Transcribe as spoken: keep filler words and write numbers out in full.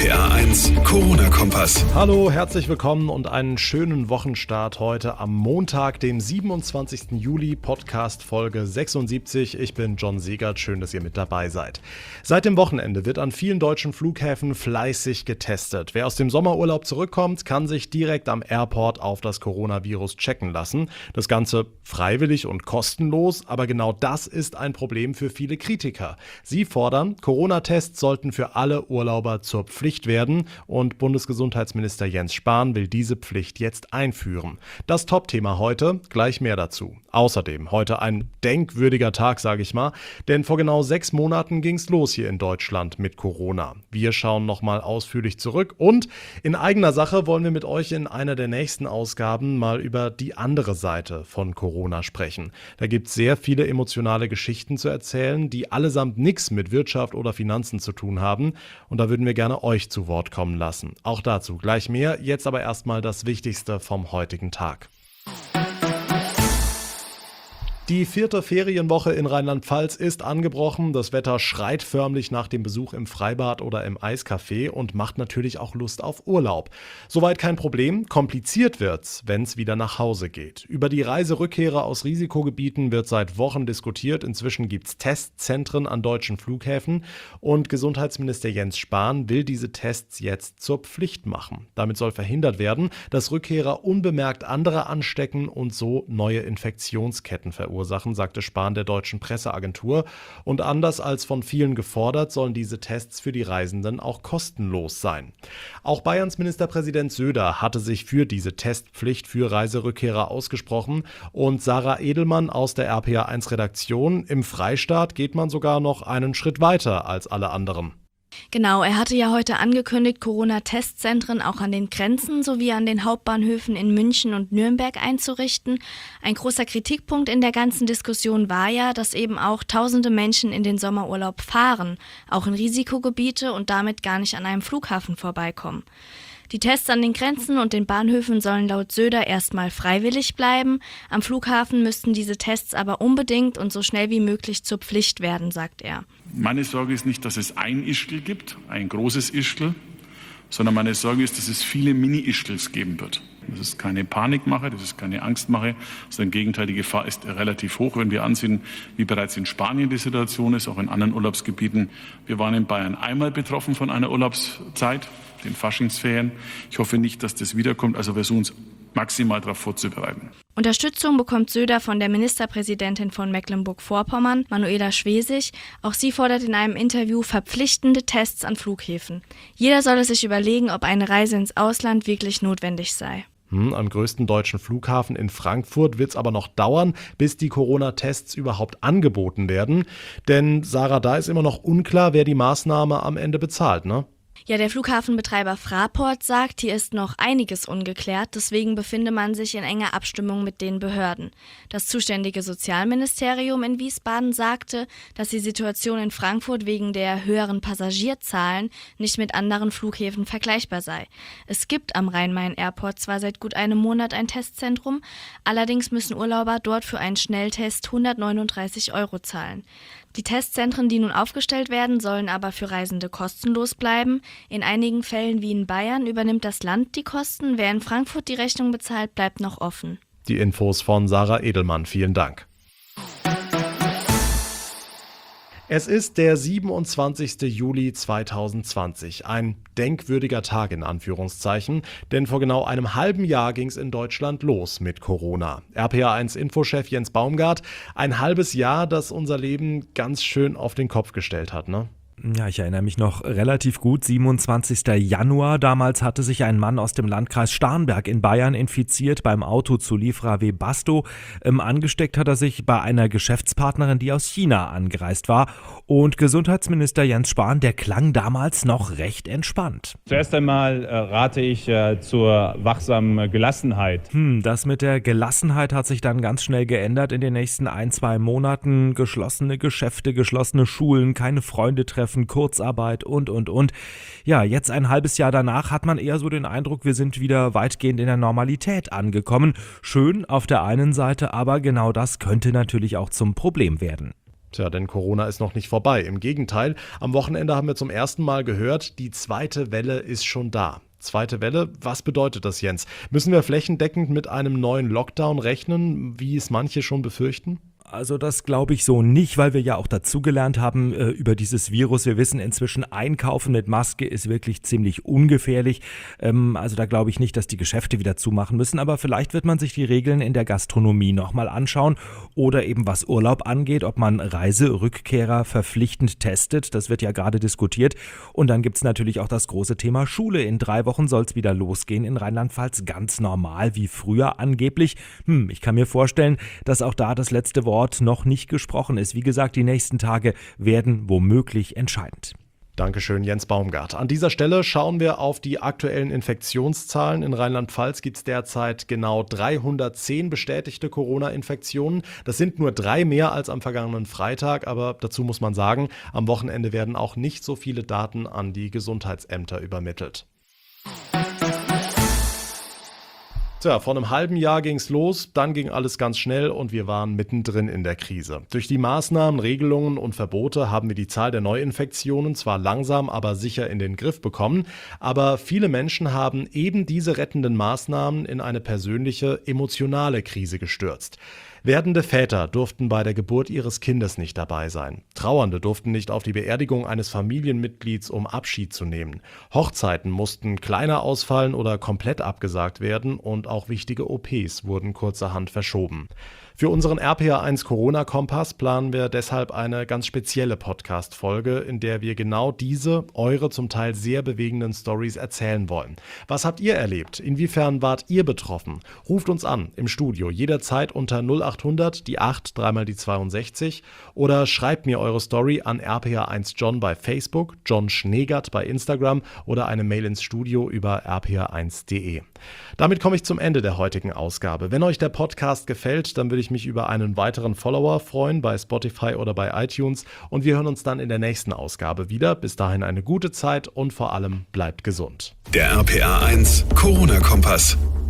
P R eins Corona-Kompass. Hallo, herzlich willkommen und einen schönen Wochenstart heute am Montag, dem siebenundzwanzigsten Juli, Podcast Folge sechsundsiebzig. Ich bin John Segert, schön, dass ihr mit dabei seid. Seit dem Wochenende wird an vielen deutschen Flughäfen fleißig getestet. Wer aus dem Sommerurlaub zurückkommt, kann sich direkt am Airport auf das Coronavirus checken lassen. Das Ganze freiwillig und kostenlos, aber genau das ist ein Problem für viele Kritiker. Sie fordern, Corona-Tests sollten für alle Urlauber zur Pflicht werden und Bundesgesundheitsminister Jens Spahn will diese Pflicht jetzt einführen. Das Top-Thema heute, gleich mehr dazu. Außerdem heute ein denkwürdiger Tag, sage ich mal, denn vor genau sechs Monaten ging es los hier in Deutschland mit Corona. Wir schauen nochmal ausführlich zurück und in eigener Sache wollen wir mit euch in einer der nächsten Ausgaben mal über die andere Seite von Corona sprechen. Da gibt es sehr viele emotionale Geschichten zu erzählen, die allesamt nichts mit Wirtschaft oder Finanzen zu tun haben und da würden wir gerne euch zu Wort kommen lassen. Auch dazu gleich mehr, jetzt aber erstmal das Wichtigste vom heutigen Tag. Die vierte Ferienwoche in Rheinland-Pfalz ist angebrochen. Das Wetter schreit förmlich nach dem Besuch im Freibad oder im Eiscafé und macht natürlich auch Lust auf Urlaub. Soweit kein Problem. Kompliziert wird's, wenn's wieder nach Hause geht. Über die Reiserückkehrer aus Risikogebieten wird seit Wochen diskutiert. Inzwischen gibt's Testzentren an deutschen Flughäfen und Gesundheitsminister Jens Spahn will diese Tests jetzt zur Pflicht machen. Damit soll verhindert werden, dass Rückkehrer unbemerkt andere anstecken und so neue Infektionsketten verursachen. Ursachen, sagte Spahn der deutschen Presseagentur. Und anders als von vielen gefordert, sollen diese Tests für die Reisenden auch kostenlos sein. Auch Bayerns Ministerpräsident Söder hatte sich für diese Testpflicht für Reiserückkehrer ausgesprochen. Und Sarah Edelmann aus der R P R eins Redaktion: Im Freistaat geht man sogar noch einen Schritt weiter als alle anderen. Genau, er hatte ja heute angekündigt, Corona-Testzentren auch an den Grenzen sowie an den Hauptbahnhöfen in München und Nürnberg einzurichten. Ein großer Kritikpunkt in der ganzen Diskussion war ja, dass eben auch tausende Menschen in den Sommerurlaub fahren, auch in Risikogebiete und damit gar nicht an einem Flughafen vorbeikommen. Die Tests an den Grenzen und den Bahnhöfen sollen laut Söder erstmal freiwillig bleiben. Am Flughafen müssten diese Tests aber unbedingt und so schnell wie möglich zur Pflicht werden, sagt er. Meine Sorge ist nicht, dass es ein Ischgl gibt, ein großes Ischgl, sondern meine Sorge ist, dass es viele Mini-Ischgls geben wird. Das ist keine Panikmache, das ist keine Angstmache, sondern im Gegenteil, die Gefahr ist relativ hoch, wenn wir ansehen, wie bereits in Spanien die Situation ist, auch in anderen Urlaubsgebieten. Wir waren in Bayern einmal betroffen von einer Urlaubszeit, den Faschingsferien. Ich hoffe nicht, dass das wiederkommt, also versuchen uns maximal darauf vorzubereiten. Unterstützung bekommt Söder von der Ministerpräsidentin von Mecklenburg-Vorpommern, Manuela Schwesig. Auch sie fordert in einem Interview verpflichtende Tests an Flughäfen. Jeder solle sich überlegen, ob eine Reise ins Ausland wirklich notwendig sei. Hm, am größten deutschen Flughafen in Frankfurt wird es aber noch dauern, bis die Corona-Tests überhaupt angeboten werden. Denn, Sarah, da ist immer noch unklar, wer die Maßnahme am Ende bezahlt, ne? Ja, der Flughafenbetreiber Fraport sagt, hier ist noch einiges ungeklärt, deswegen befinde man sich in enger Abstimmung mit den Behörden. Das zuständige Sozialministerium in Wiesbaden sagte, dass die Situation in Frankfurt wegen der höheren Passagierzahlen nicht mit anderen Flughäfen vergleichbar sei. Es gibt am Rhein-Main-Airport zwar seit gut einem Monat ein Testzentrum, allerdings müssen Urlauber dort für einen Schnelltest hundertneununddreißig Euro zahlen. Die Testzentren, die nun aufgestellt werden, sollen aber für Reisende kostenlos bleiben. In einigen Fällen wie in Bayern übernimmt das Land die Kosten. Wer in Frankfurt die Rechnung bezahlt, bleibt noch offen. Die Infos von Sarah Edelmann. Vielen Dank. Es ist der siebenundzwanzigsten Juli zweitausendzwanzig, ein denkwürdiger Tag in Anführungszeichen, denn vor genau einem halben Jahr ging es in Deutschland los mit Corona. R P R eins Infochef Jens Baumgart, ein halbes Jahr, das unser Leben ganz schön auf den Kopf gestellt hat, ne? Ja, ich erinnere mich noch relativ gut, siebenundzwanzigsten Januar. Damals hatte sich ein Mann aus dem Landkreis Starnberg in Bayern infiziert beim Autozulieferer Webasto. Ähm, angesteckt hat er sich bei einer Geschäftspartnerin, die aus China angereist war. Und Gesundheitsminister Jens Spahn, der klang damals noch recht entspannt. Zuerst einmal äh, rate ich äh, zur wachsamen Gelassenheit. Hm, das mit der Gelassenheit hat sich dann ganz schnell geändert in den nächsten ein, zwei Monaten. Geschlossene Geschäfte, geschlossene Schulen, keine Freunde treffen, Kurzarbeit und, und, und. Ja, jetzt ein halbes Jahr danach hat man eher so den Eindruck, wir sind wieder weitgehend in der Normalität angekommen. Schön auf der einen Seite, aber genau das könnte natürlich auch zum Problem werden. Tja, denn Corona ist noch nicht vorbei. Im Gegenteil, am Wochenende haben wir zum ersten Mal gehört, die zweite Welle ist schon da. Zweite Welle, was bedeutet das, Jens? Müssen wir flächendeckend mit einem neuen Lockdown rechnen, wie es manche schon befürchten? Also das glaube ich so nicht, weil wir ja auch dazugelernt haben äh, über dieses Virus. Wir wissen inzwischen, Einkaufen mit Maske ist wirklich ziemlich ungefährlich. Ähm, also da glaube ich nicht, dass die Geschäfte wieder zumachen müssen. Aber vielleicht wird man sich die Regeln in der Gastronomie nochmal anschauen. Oder eben was Urlaub angeht, ob man Reiserückkehrer verpflichtend testet. Das wird ja gerade diskutiert. Und dann gibt es natürlich auch das große Thema Schule. In drei Wochen soll es wieder losgehen in Rheinland-Pfalz. Ganz normal wie früher angeblich. Hm, ich kann mir vorstellen, dass auch da das letzte Wort noch nicht gesprochen ist. Wie gesagt, die nächsten Tage werden womöglich entscheidend. Dankeschön, Jens Baumgart. An dieser Stelle schauen wir auf die aktuellen Infektionszahlen. In Rheinland-Pfalz gibt es derzeit genau dreihundertzehn bestätigte Corona-Infektionen. Das sind nur drei mehr als am vergangenen Freitag, aber dazu muss man sagen, am Wochenende werden auch nicht so viele Daten an die Gesundheitsämter übermittelt. Tja, vor einem halben Jahr ging's los, dann ging alles ganz schnell und wir waren mittendrin in der Krise. Durch die Maßnahmen, Regelungen und Verbote haben wir die Zahl der Neuinfektionen zwar langsam, aber sicher in den Griff bekommen, aber viele Menschen haben eben diese rettenden Maßnahmen in eine persönliche, emotionale Krise gestürzt. Werdende Väter durften bei der Geburt ihres Kindes nicht dabei sein. Trauernde durften nicht auf die Beerdigung eines Familienmitglieds, um Abschied zu nehmen. Hochzeiten mussten kleiner ausfallen oder komplett abgesagt werden und auch wichtige O Ps wurden kurzerhand verschoben. Für unseren R P R eins Corona-Kompass planen wir deshalb eine ganz spezielle Podcast-Folge, in der wir genau diese, eure zum Teil sehr bewegenden Stories erzählen wollen. Was habt ihr erlebt? Inwiefern wart ihr betroffen? Ruft uns an im Studio jederzeit unter null acht hundert, die acht, dreimal die zweiundsechzig oder schreibt mir eure Story an R P R eins John bei Facebook, John Schneegert bei Instagram oder eine Mail ins Studio über r p r eins punkt d e. Damit komme ich zum Ende der heutigen Ausgabe. Wenn euch der Podcast gefällt, dann würde ich mich über einen weiteren Follower freuen bei Spotify oder bei iTunes und wir hören uns dann in der nächsten Ausgabe wieder. Bis dahin eine gute Zeit und vor allem bleibt gesund. Der R P R eins Corona-Kompass.